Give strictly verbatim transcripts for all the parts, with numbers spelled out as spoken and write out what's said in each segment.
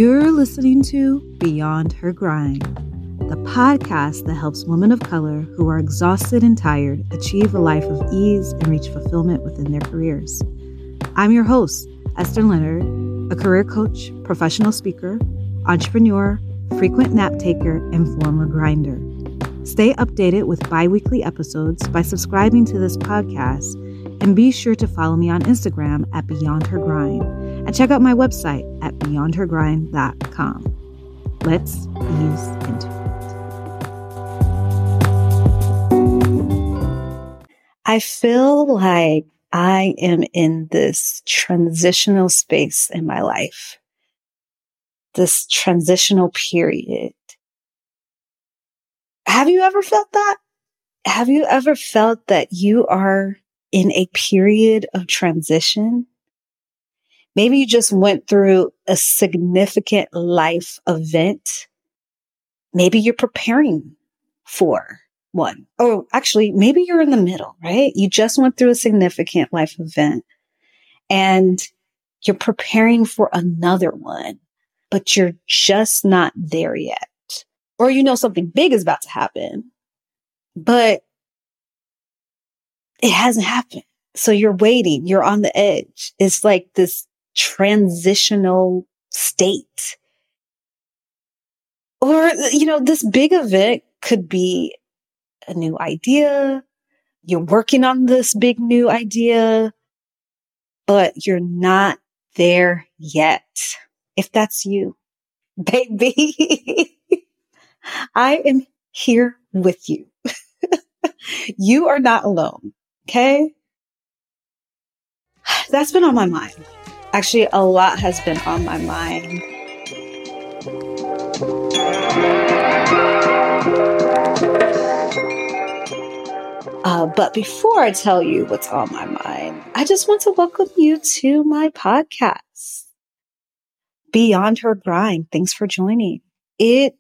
You're listening to Beyond Her Grind, the podcast that helps women of color who are exhausted and tired achieve a life of ease and reach fulfillment within their careers. I'm your host, Esther Leonard, a career coach, professional speaker, entrepreneur, frequent nap taker, and former grinder. Stay updated with bi-weekly episodes by subscribing to this podcast, and be sure to follow me on Instagram at Beyond Her Grind, and check out my website at beyond her grind dot com. Let's ease into it. I feel like I am in this transitional space in my life, this transitional period. Have you ever felt that? Have you ever felt that you are in a period of transition? Maybe you just went through a significant life event. Maybe you're preparing for one. Or actually, maybe you're in the middle, right? You just went through a significant life event and you're preparing for another one, but you're just not there yet. Or you know something big is about to happen, but it hasn't happened. So you're waiting, you're on the edge. It's like this transitional state. Or, you know, this big event could be a new idea. You're working on this big new idea, but you're not there yet. If that's you, baby, I am here with you. You are not alone. Okay. That's been on my mind. Actually, a lot has been on my mind. Uh, but before I tell you what's on my mind, I just want to welcome you to my podcast, Beyond Her Grind. Thanks for joining. It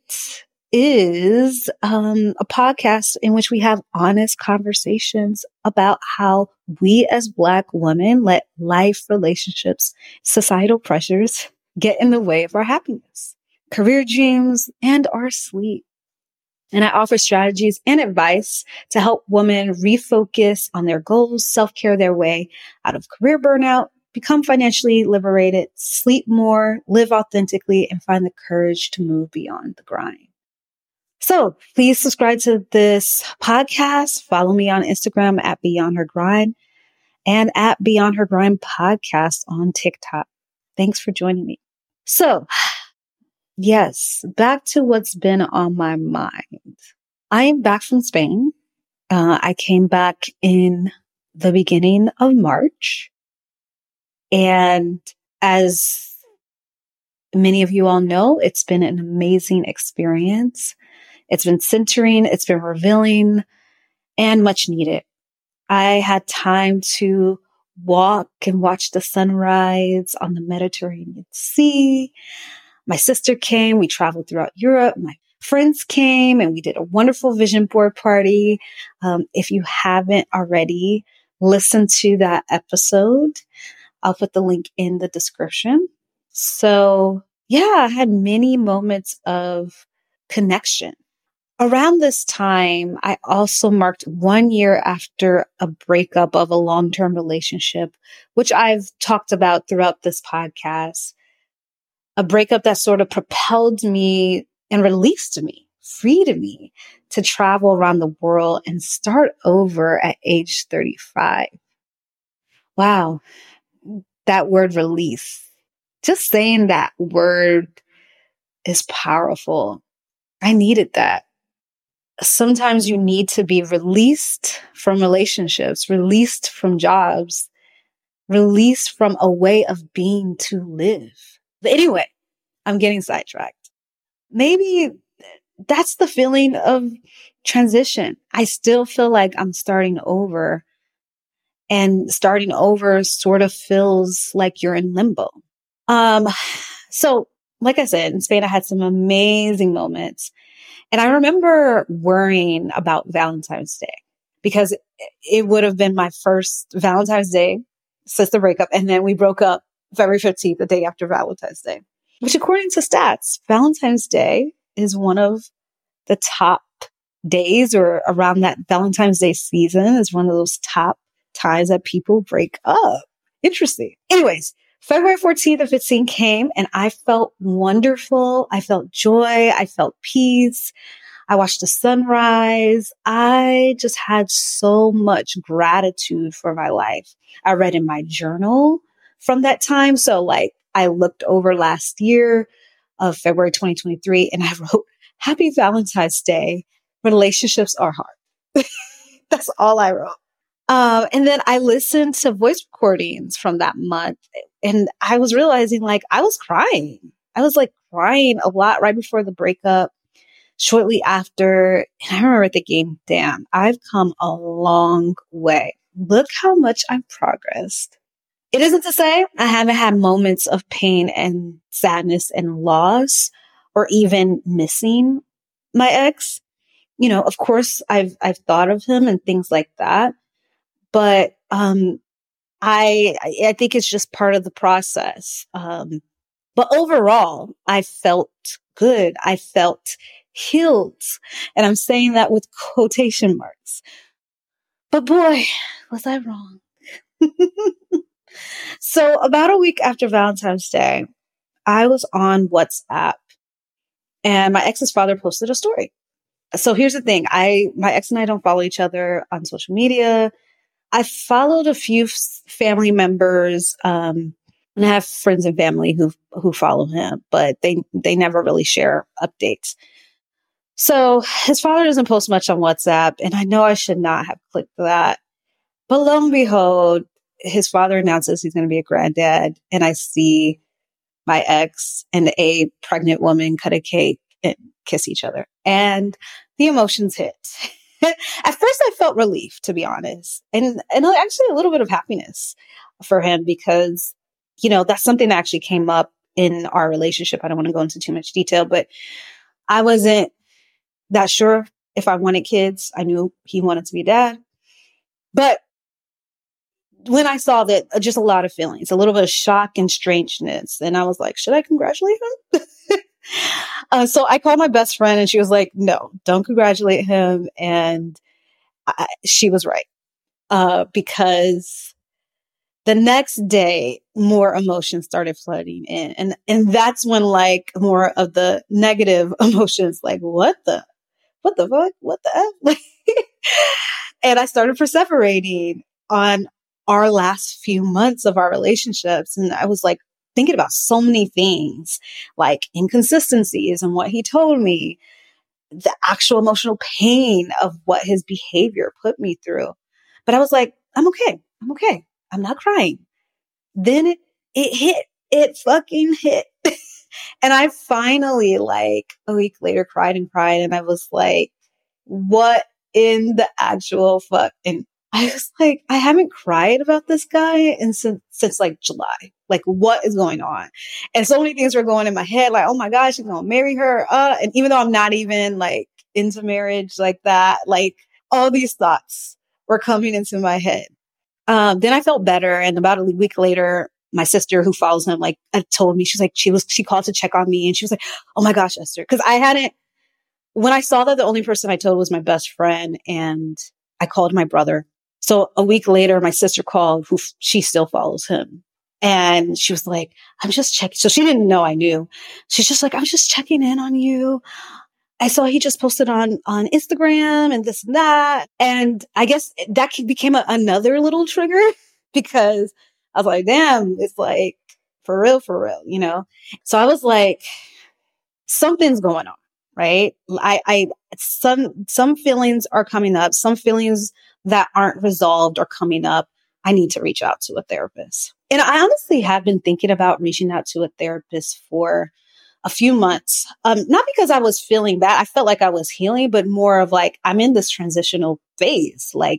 is um, a podcast in which we have honest conversations about how we as Black women let life, relationships, societal pressures get in the way of our happiness, career dreams, and our sleep. And I offer strategies and advice to help women refocus on their goals, self-care their way out of career burnout, become financially liberated, sleep more, live authentically, and find the courage to move beyond the grind. So please subscribe to this podcast. Follow me on Instagram at Beyond Her Grind and at Beyond Her Grind Podcast on TikTok. Thanks for joining me. So yes, back to what's been on my mind. I am back from Spain. Uh, I came back in the beginning of March. And as many of you all know, it's been an amazing experience. It's been centering, it's been revealing, and much needed. I had time to walk and watch the sunrise on the Mediterranean Sea. My sister came, we traveled throughout Europe. My friends came and we did a wonderful vision board party. Um, if you haven't already listened to that episode, I'll put the link in the description. So yeah, I had many moments of connection. Around this time, I also marked one year after a breakup of a long-term relationship, which I've talked about throughout this podcast. A breakup that sort of propelled me and released me, freed me to travel around the world and start over at age thirty-five. Wow. That word release. Just saying that word is powerful. I needed that. Sometimes you need to be released from relationships, released from jobs, released from a way of being to live. But anyway, I'm getting sidetracked. Maybe that's the feeling of transition. I still feel like I'm starting over, and starting over sort of feels like you're in limbo. Um, so like I said, in Spain, I had some amazing moments. And I remember worrying about Valentine's Day because it would have been my first Valentine's Day since the breakup. And then we broke up February fifteenth, the day after Valentine's Day. which according to stats, Valentine's Day is one of the top days, or around that Valentine's Day season is one of those top times that people break up. Interesting. Anyways, February fourteenth and fifteenth came and I felt wonderful. I felt joy. I felt peace. I watched the sunrise. I just had so much gratitude for my life. I read in my journal from that time. So like I looked over last year of February twenty twenty-three and I wrote, Happy Valentine's Day. Relationships are hard. That's all I wrote. Um, and then I listened to voice recordings from that month and I was realizing like I was crying. I was like crying a lot right before the breakup, shortly after. And I remember thinking, damn, I've come a long way. Look how much I've progressed. It isn't to say I haven't had moments of pain and sadness and loss or even missing my ex. You know, of course, I've I've thought of him and things like that. But um, I I think it's just part of the process. Um, but overall, I felt good. I felt healed. And I'm saying that with quotation marks. But boy, was I wrong. So about a week after Valentine's Day, I was on WhatsApp and my ex's father posted a story. So here's the thing. I, my ex and I don't follow each other on social media. I followed a few f- family members, um, and I have friends and family who, who follow him, but they, they never really share updates. So his father doesn't post much on WhatsApp, and I know I should not have clicked that. But lo and behold, his father announces he's going to be a granddad, and I see my ex and a pregnant woman cut a cake and kiss each other. And the emotions hit. At first, I felt relief, to be honest, and, and actually a little bit of happiness for him because, you know, that's something that actually came up in our relationship. I don't want to go into too much detail, but I wasn't that sure if I wanted kids. I knew he wanted to be a dad. But when I saw that, uh, just a lot of feelings, a little bit of shock and strangeness. And I was like, should I congratulate him? uh, so I called my best friend and she was like, no, don't congratulate him. And I, she was right. Uh, because the next day, more emotions started flooding in. And, and that's when like more of the negative emotions, like, what the, what the fuck? What the F? Like, and I started perseverating on our last few months of our relationships. And I was like thinking about so many things, like inconsistencies and what he told me, the actual emotional pain of what his behavior put me through. But I was like, I'm okay. I'm okay. I'm not crying. Then it, it hit, it fucking hit. And I finally, like a week later, cried and cried. And I was like, what in the actual fuck? And I was like, I haven't cried about this guy in since, since like July. Like, what is going on? And so many things were going in my head. Like, oh my gosh, she's going to marry her. Uh, and even though I'm not even like into marriage like that, like all these thoughts were coming into my head. Um, then I felt better. And about a week later, my sister who follows him, like, uh, told me, she's like, she was, she called to check on me and she was like, oh my gosh, Esther. Cause I hadn't, when I saw that the only person I told was my best friend and I called my brother. So a week later, my sister called who she still follows him. And she was like, I'm just checking. So she didn't know I knew. She's just like, I'm just checking in on you. I saw he just posted on, on Instagram and this and that. And I guess that became a, another little trigger because I was like, damn, it's like for real, for real, you know? So I was like, something's going on, right? I, I, some, some feelings are coming up. Some feelings that aren't resolved are coming up. I need to reach out to a therapist. And I honestly have been thinking about reaching out to a therapist for a few months. Um, not because I was feeling bad. I felt like I was healing, but more of like, I'm in this transitional phase. Like,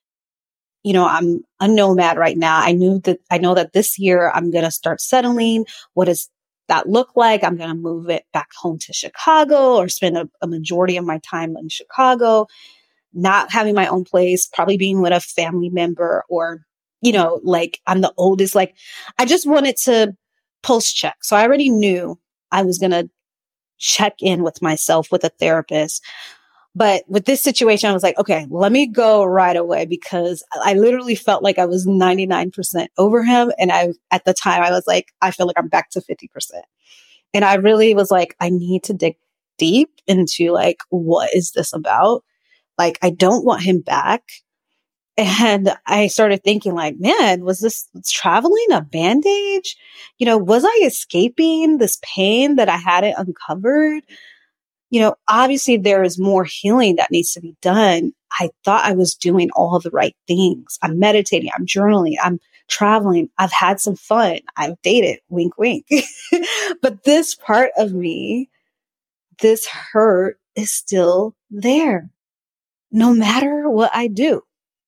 you know, I'm a nomad right now. I knew that, I know that this year I'm going to start settling. What does that look like? I'm going to move it back home to Chicago or spend a, a majority of my time in Chicago, not having my own place, probably being with a family member or, you know, like I'm the oldest. Like I just wanted to post check. So I already knew I was going to check in with myself with a therapist. But with this situation, I was like, okay, let me go right away because I literally felt like I was ninety-nine percent over him. And I, at the time I was like, I feel like I'm back to fifty percent. And I really was like, I need to dig deep into like, what is this about? Like, I don't want him back. And I started thinking like, man, was this was traveling a bandage? You know, was I escaping this pain that I hadn't uncovered? You know, obviously there is more healing that needs to be done. I thought I was doing all the right things. I'm meditating, I'm journaling, I'm traveling, I've had some fun, I've dated, wink, wink. But this part of me, this hurt is still there, no matter what I do.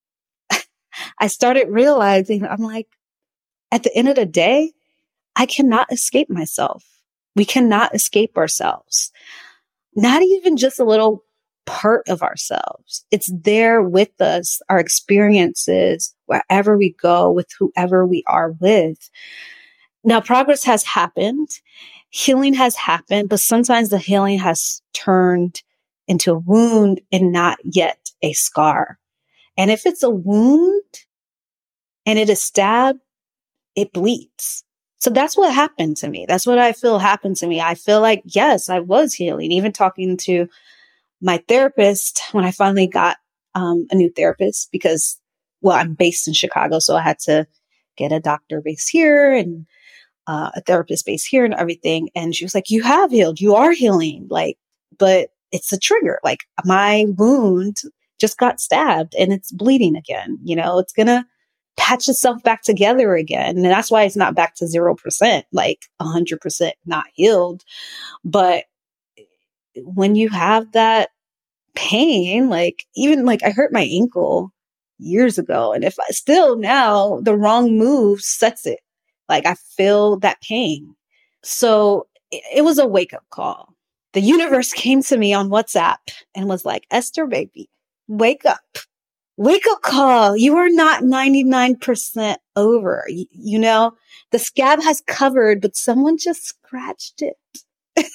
I started realizing, I'm like, at the end of the day, I cannot escape myself. We cannot escape ourselves. Not even just a little part of ourselves. It's there with us, our experiences, wherever we go, with whoever we are with. Now, progress has happened. Healing has happened, but sometimes the healing has turned into a wound and not yet a scar. And if it's a wound and it is stabbed, it bleeds. So that's what happened to me. That's what I feel happened to me. I feel like, yes, I was healing. Even talking to my therapist when I finally got um, a new therapist because, well, I'm based in Chicago. So I had to get a doctor based here and uh, a therapist based here and everything. And she was like, you have healed. You are healing. Like, but it's a trigger. Like my wound just got stabbed and it's bleeding again. You know, it's going to patch itself back together again. And that's why it's not back to zero percent, like one hundred percent not healed. But when you have that pain, like even like I hurt my ankle years ago. And if I still now the wrong move sets it, like I feel that pain. So it, it was a wake up call. The universe came to me on WhatsApp and was like, Esther, baby, wake up. Wake up call. You are not ninety-nine percent over. You, you know, the scab has covered, but someone just scratched it.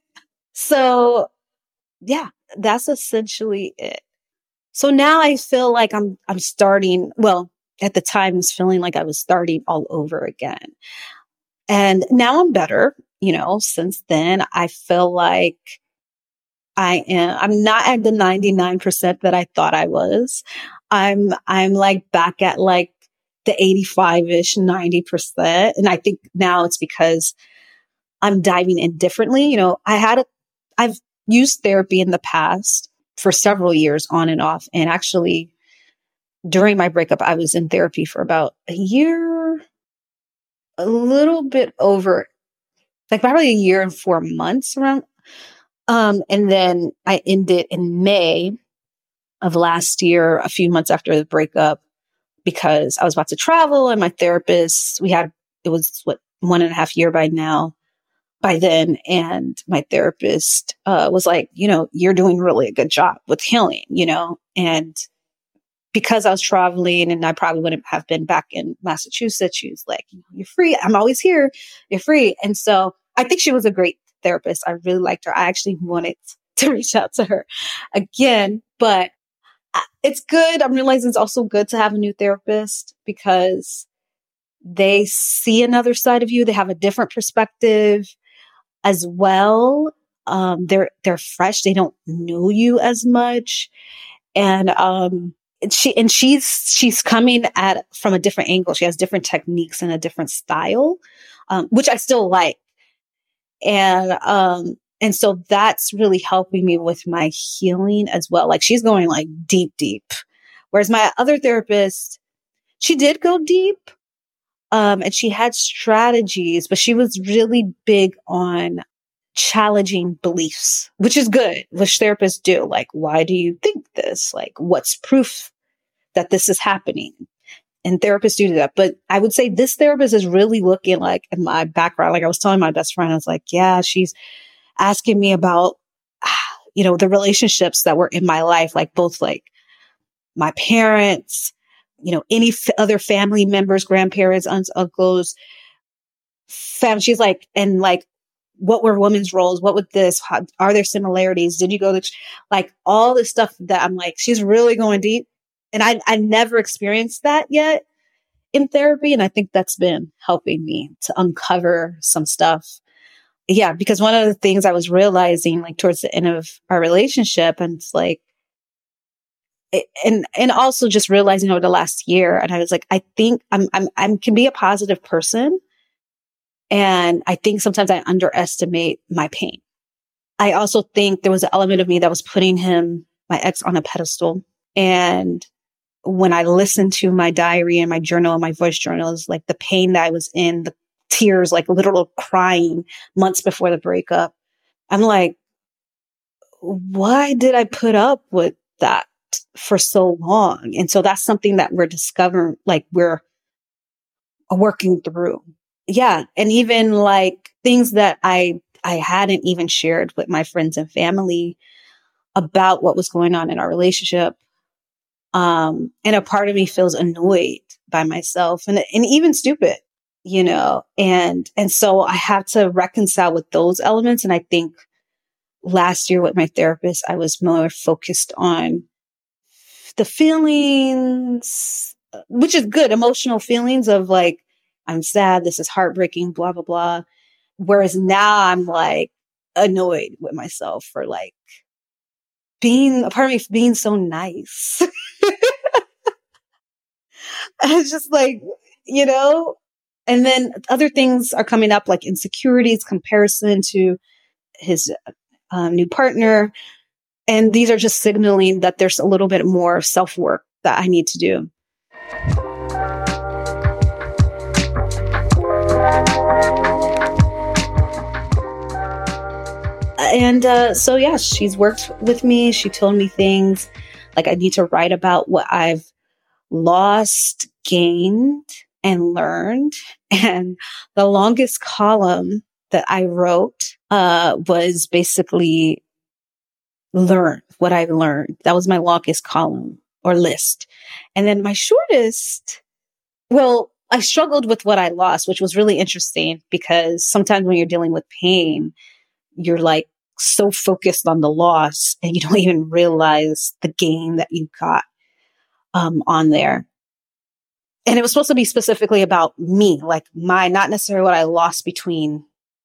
So yeah, that's essentially it. So now I feel like I'm, I'm starting, well, at the time I was feeling like I was starting all over again. And now I'm better, you know, since then I feel like I am, I'm not at the ninety-nine percent that I thought I was. I'm, I'm like back at like the eighty-five-ish, ninety percent. And I think now it's because I'm diving in differently. You know, I had a, I've used therapy in the past for several years on and off. And actually during my breakup, I was in therapy for about a year, a little bit over, like probably a year and four months around. Um, and then I ended in May of last year, a few months after the breakup, because I was about to travel and my therapist, we had, it was what, one and a half year by now, by then. And my therapist uh, was like, you know, you're doing really a good job with healing, you know, and because I was traveling and I probably wouldn't have been back in Massachusetts, she was like, you're free. I'm always here. You're free. And so I think she was a great therapist. I really liked her. I actually wanted to reach out to her again, but it's good. I'm realizing it's also good to have a new therapist because they see another side of you. They have a different perspective as well. Um, they're, they're fresh. They don't know you as much. And, um, she, and she's, she's coming at from a different angle. She has different techniques and a different style, um, which I still like. And, um, and so that's really helping me with my healing as well. Like she's going like deep, deep. Whereas my other therapist, she did go deep. Um, and she had strategies, but she was really big on challenging beliefs, which is good, which therapists do. Like, why do you think this? Like, what's proof that this is happening? And therapists do that. But I would say this therapist is really looking like at my background. Like I was telling my best friend, I was like, yeah, she's asking me about, you know, the relationships that were in my life, like both like my parents, you know, any f- other family members, grandparents, aunts, uncles, fam. She's like, and like what were women's roles? What would this, how, are there similarities? Did you go to, ch-? like all this stuff that I'm like, she's really going deep. And I, I never experienced that yet in therapy. And I think that's been helping me to uncover some stuff. Yeah. Because one of the things I was realizing like towards the end of our relationship, and it's like, it, and, and also just realizing over the last year, and I was like, I think I'm, I'm, I can be a positive person. And I think sometimes I underestimate my pain. I also think there was an element of me that was putting him, my ex, on a pedestal. And when I listened to my diary and my journal and my voice journals, like the pain that I was in, the tears, like literal crying months before the breakup, I'm like, why did I put up with that for so long? And so that's something that we're discovering, like we're working through. Yeah. And even like things that I, I hadn't even shared with my friends and family about what was going on in our relationship. Um, and a part of me feels annoyed by myself and, and even stupid, you know, and, and so I have to reconcile with those elements. And I think last year with my therapist, I was more focused on the feelings, which is good, emotional feelings of like, I'm sad, this is heartbreaking, blah, blah, blah. Whereas now I'm like annoyed with myself for like being, a part of me being so nice. It's just like, you know, and then other things are coming up like insecurities, comparison to his um, new partner. And these are just signaling that there's a little bit more self-work that I need to do. And uh, so, yeah, she's worked with me. She told me things like I need to write about what I've lost, gained, and learned. And the longest column that I wrote uh, was basically learn what I learned. That was my longest column or list. And then my shortest, well, I struggled with what I lost, which was really interesting because sometimes when you're dealing with pain, you're like so focused on the loss and you don't even realize the gain that you got um, on there. And it was supposed to be specifically about me, like my, not necessarily what I lost between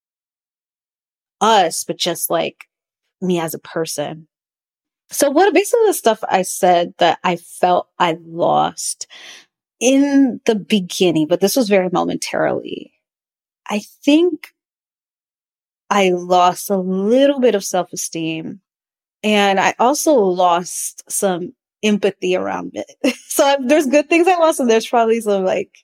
us, but just like me as a person. So what basically the stuff I said that I felt I lost in the beginning, but this was very momentarily. I think I lost a little bit of self-esteem and I also lost some empathy around it. So I, there's good things I lost and there's probably some like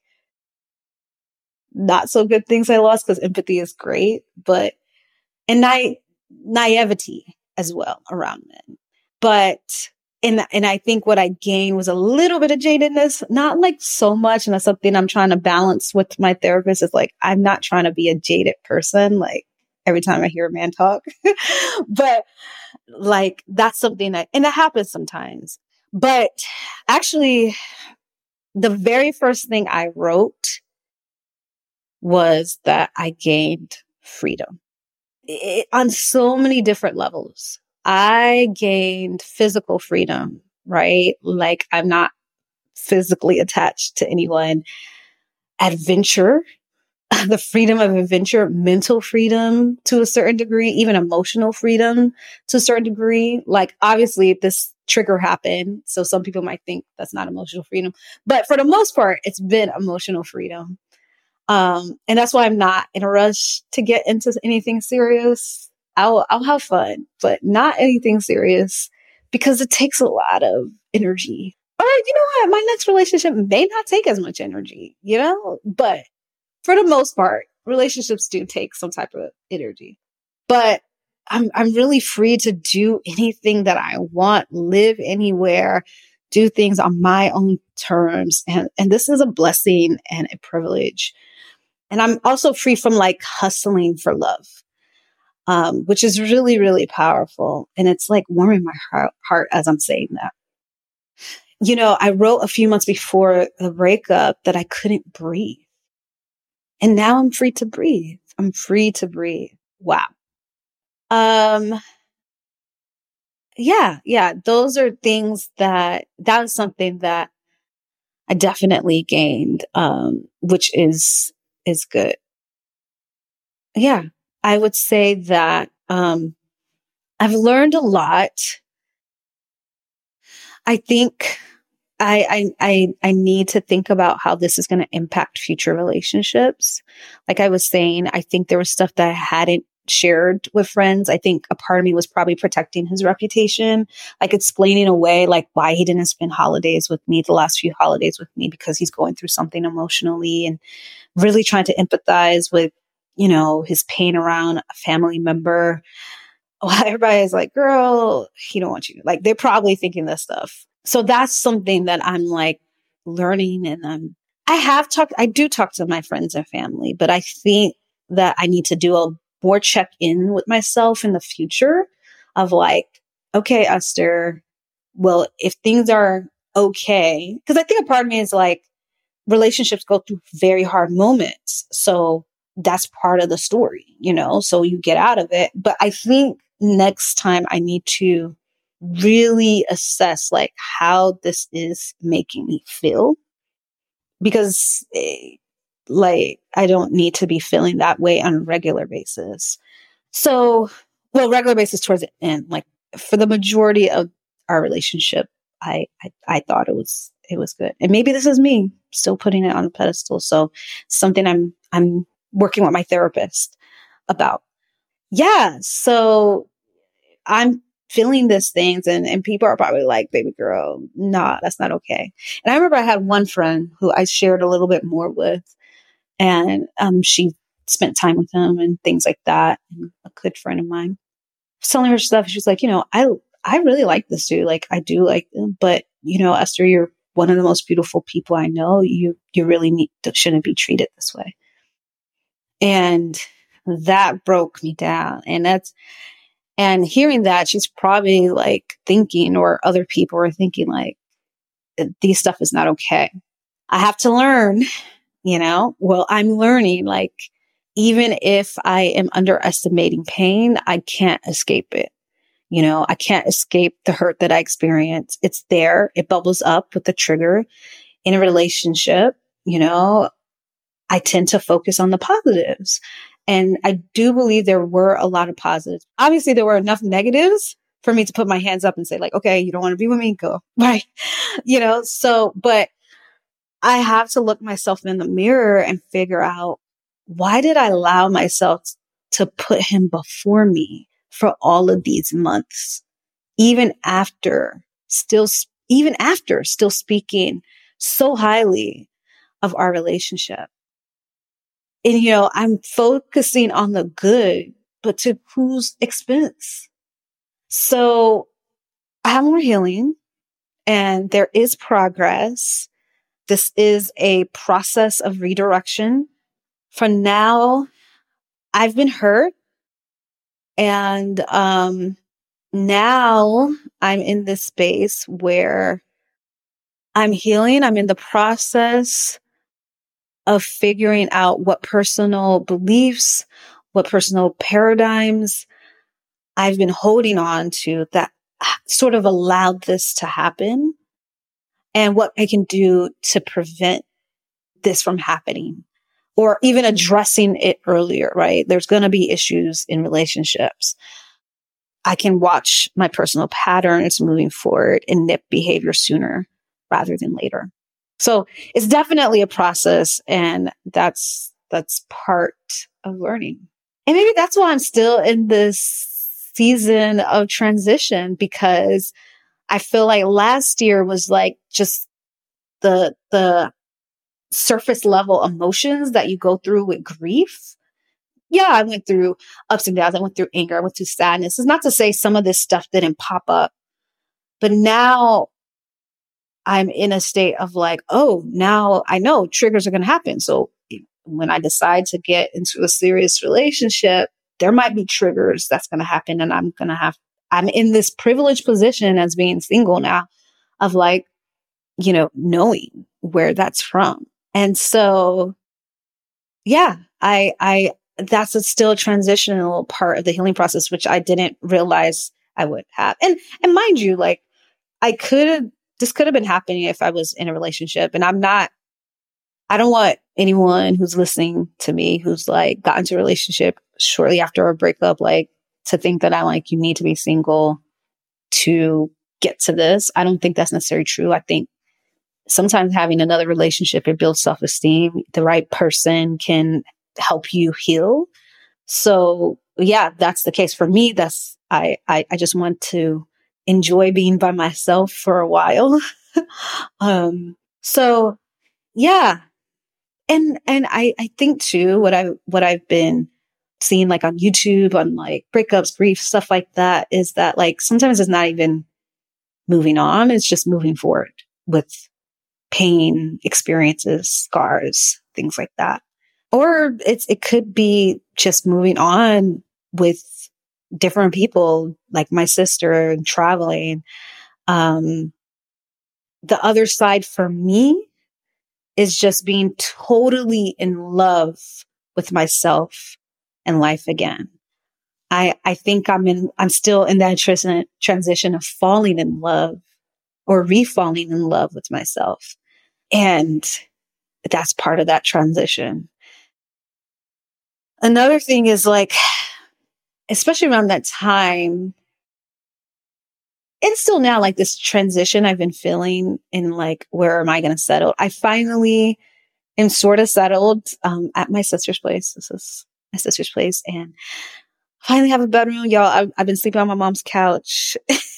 not so good things I lost because empathy is great, but and na- naivety as well around men. But and and I think what I gained was a little bit of jadedness, not like so much. And that's something I'm trying to balance with my therapist. Is like I'm not trying to be a jaded person. Like every time I hear a man talk, but like that's something that and that happens sometimes. But actually, the very first thing I wrote was that I gained freedom it, on so many different levels. I gained physical freedom, right? Like I'm not physically attached to anyone. Adventure, the freedom of adventure, mental freedom to a certain degree, even emotional freedom to a certain degree. Like obviously this trigger happened. So some people might think that's not emotional freedom, but for the most part, it's been emotional freedom. Um, and that's why I'm not in a rush to get into anything serious. I'll, I'll have fun, but not anything serious because it takes a lot of energy. Or, you know what? My next relationship may not take as much energy, you know, but for the most part, relationships do take some type of energy, but I'm, I'm really free to do anything that I want, live anywhere, do things on my own terms. And, and this is a blessing and a privilege. And I'm also free from like hustling for love, um, which is really, really powerful. And it's like warming my heart, heart as I'm saying that. You know, I wrote a few months before the breakup that I couldn't breathe. And now I'm free to breathe. I'm free to breathe. Wow. Um, yeah, yeah. Those are things that, that was something that I definitely gained, um, which is, is good. Yeah. I would say that, um, I've learned a lot. I think I, I, I, I need to think about how this is going to impact future relationships. Like I was saying, I think there was stuff that I hadn't shared with friends. I think a part of me was probably protecting his reputation, like explaining away like why he didn't spend holidays with me, the last few holidays with me, because he's going through something emotionally, and really trying to empathize with, you know, his pain around a family member. Well, everybody's like, girl, he don't want you. Like they're probably thinking this stuff. So that's something that I'm like learning, and I'm, I have talked, I do talk to my friends and family, but I think that I need to do a more check in with myself in the future of like, okay, Esther, well, if things are okay, because I think a part of me is like, relationships go through very hard moments. So that's part of the story, you know, so you get out of it. But I think next time I need to really assess like how this is making me feel, because eh, like I don't need to be feeling that way on a regular basis. So, well, regular basis towards the end, like for the majority of our relationship, I, I, I thought it was, it was good. And maybe this is me still putting it on a pedestal. So something I'm, I'm working with my therapist about. Yeah. So I'm feeling these things, and, and people are probably like, baby girl, nah, that's not okay. And I remember I had one friend who I shared a little bit more with, and um, she spent time with him and things like that. And a good friend of mine was telling her stuff. She's like, you know, I, I really like this dude. Like I do like him, but you know, Esther, you're one of the most beautiful people I know. You, you really need to, shouldn't be treated this way. And that broke me down. And that's, and hearing that, she's probably like thinking, or other people are thinking like, these stuff is not okay. I have to learn, you know, well, I'm learning like, even if I am underestimating pain, I can't escape it. You know, I can't escape the hurt that I experience. It's there. It bubbles up with the trigger in a relationship. You know, I tend to focus on the positives. And I do believe there were a lot of positives. Obviously, there were enough negatives for me to put my hands up and say like, okay, you don't want to be with me? Go. Right. You know, so, but I have to look myself in the mirror and figure out, why did I allow myself to put him before me for all of these months, even after still, even after still speaking so highly of our relationship? And, you know, I'm focusing on the good, but to whose expense? So I have more healing, and there is progress. This is a process of redirection. For now, I've been hurt. And um, now I'm in this space where I'm healing. I'm in the process of figuring out what personal beliefs, what personal paradigms I've been holding on to that sort of allowed this to happen, and what I can do to prevent this from happening, or even addressing it earlier, right? There's going to be issues in relationships. I can watch my personal patterns moving forward and nip behavior sooner rather than later. So it's definitely a process, and that's, that's part of learning. And maybe that's why I'm still in this season of transition, because I feel like last year was like just the, the surface level emotions that you go through with grief. Yeah, I went through ups and downs. I went through anger. I went through sadness. It's not to say some of this stuff didn't pop up, but now I'm in a state of like, oh, now I know triggers are going to happen. So when I decide to get into a serious relationship, there might be triggers that's going to happen. And I'm going to have, I'm in this privileged position as being single now of like, you know, knowing where that's from. And so, yeah, I, I, that's a still transitional part of the healing process, which I didn't realize I would have. And, and mind you, like I could have, this could have been happening if I was in a relationship, and I'm not, I don't want anyone who's listening to me, who's like got into a relationship shortly after a breakup, like to think that I'm like, you need to be single to get to this. I don't think that's necessarily true. I think sometimes having another relationship, it builds self-esteem. The right person can help you heal. So yeah, that's the case for me. That's, I, I, I just want to enjoy being by myself for a while. um, so yeah. And, and I, I think too, what I, what I've been seeing like on YouTube on like breakups, grief, stuff like that is that like, sometimes it's not even moving on. It's just moving forward with pain, experiences, scars, things like that. Or it's, it could be just moving on with different people, like my sister and traveling. Um, the other side for me is just being totally in love with myself and life again. I, I think I'm in, I'm still in that transition, transition of falling in love or re-falling in love with myself. And that's part of that transition. Another thing is like, especially around that time, and still now, like this transition I've been feeling in like, where am I going to settle? I finally am sort of settled um, at my sister's place. This is my sister's place. And finally have a bedroom. Y'all, I've, I've been sleeping on my mom's couch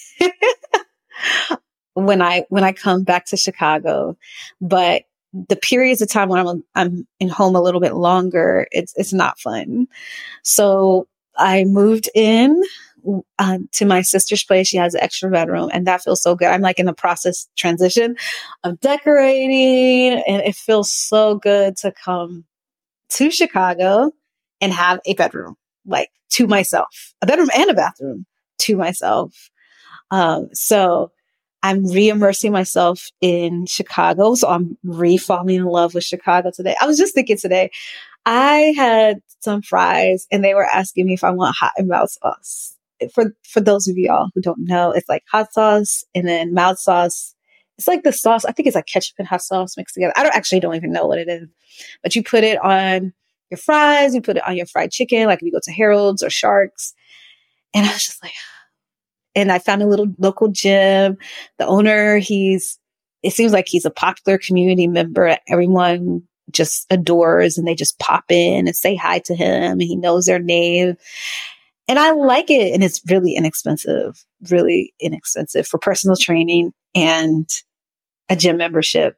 when I, when I come back to Chicago. But the periods of time when I'm, I'm in home a little bit longer, it's, it's not fun. So I moved in uh, to my sister's place. She has an extra bedroom, and that feels so good. I'm like in the process transition of decorating, and it feels so good to come to Chicago and have a bedroom, like to myself, a bedroom and a bathroom to myself. Um, so I'm re-immersing myself in Chicago. So I'm re-falling in love with Chicago today. I was just thinking today, I had some fries and they were asking me if I want hot and mild sauce. For, for those of y'all who don't know, it's like hot sauce and then mild sauce. It's like the sauce. I think it's like ketchup and hot sauce mixed together. I don't actually don't even know what it is, but you put it on your fries, you put it on your fried chicken, like if you go to Harold's or Sharks. And I was just like, and I found a little local gym. The owner, he's, it seems like he's a popular community member. Everyone just adores, and they just pop in and say hi to him, and he knows their name. And I like it. And it's really inexpensive, really inexpensive for personal training and a gym membership.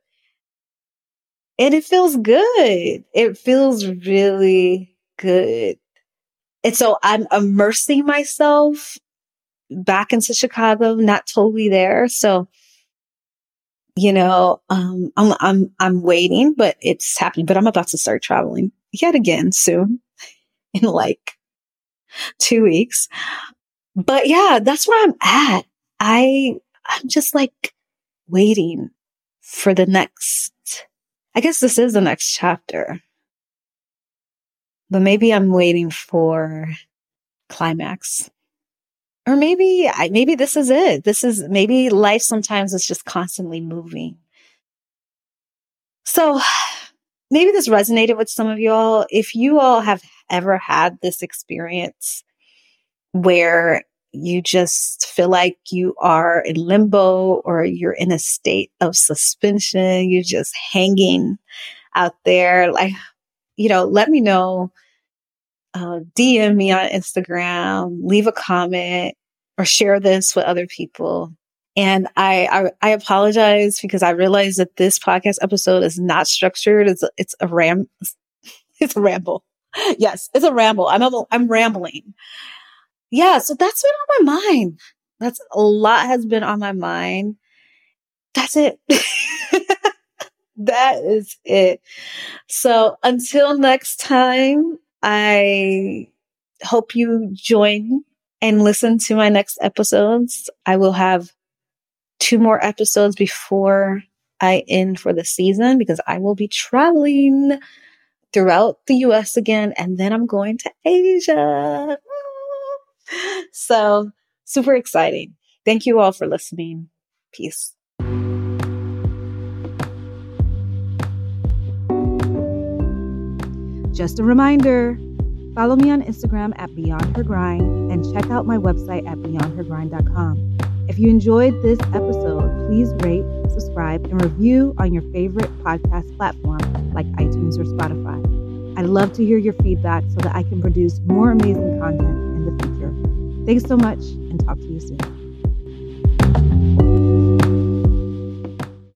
And it feels good. It feels really good. And so I'm immersing myself back into Chicago, not totally there. So, you know, um, I'm, I'm, I'm waiting, but it's happening, but I'm about to start traveling yet again soon in like two weeks. But yeah, that's where I'm at. I, I'm just like waiting for the next, I guess this is the next chapter, but maybe I'm waiting for climax. Or maybe I, maybe this is it. This is maybe life sometimes is just constantly moving. So maybe this resonated with some of y'all. If you all have ever had this experience where you just feel like you are in limbo or you're in a state of suspension, you're just hanging out there, like, you know, let me know. Uh, D M me on Instagram, leave a comment, or share this with other people. And I, I, I apologize because I realize that this podcast episode is not structured. It's, it's a ram, it's a ramble. Yes, it's a ramble. I'm, a, I'm rambling. Yeah. So that's been on my mind. That's a lot has been on my mind. That's it. That is it. So until next time, I hope you join and listen to my next episodes. I will have two more episodes before I end for the season because I will be traveling throughout the U S again, and then I'm going to Asia. So super exciting. Thank you all for listening. Peace. Just a reminder, follow me on Instagram at Beyond Her Grind and check out my website at beyond her grind dot com. If you enjoyed this episode, please rate, subscribe, and review on your favorite podcast platform like iTunes or Spotify. I'd love to hear your feedback so that I can produce more amazing content in the future. Thanks so much, and talk to you soon.